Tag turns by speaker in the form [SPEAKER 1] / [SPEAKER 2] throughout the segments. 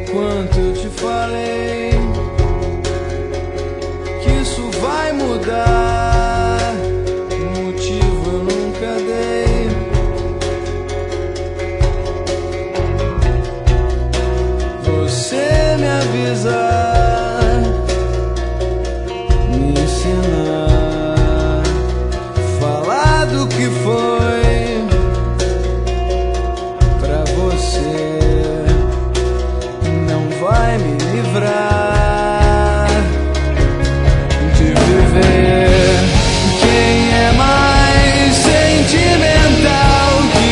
[SPEAKER 1] quanto eu te falei que isso vai mudar. Motivo eu nunca dei. Você me avisar, me ensinar, falar do que foi pra você, não vai me livrar de viver. Quem é mais sentimental que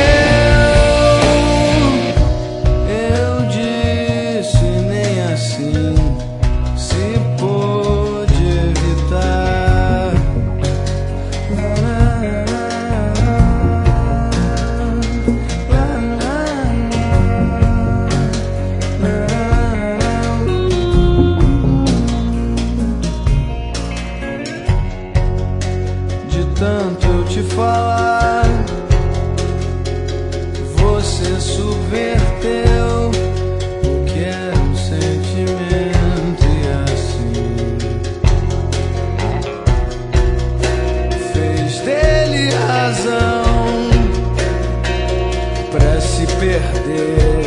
[SPEAKER 1] eu disse, nem assim se pôde evitar. De tanto eu te falar, você subverteu o que era um sentimento e assim fez dele razão pra se perder.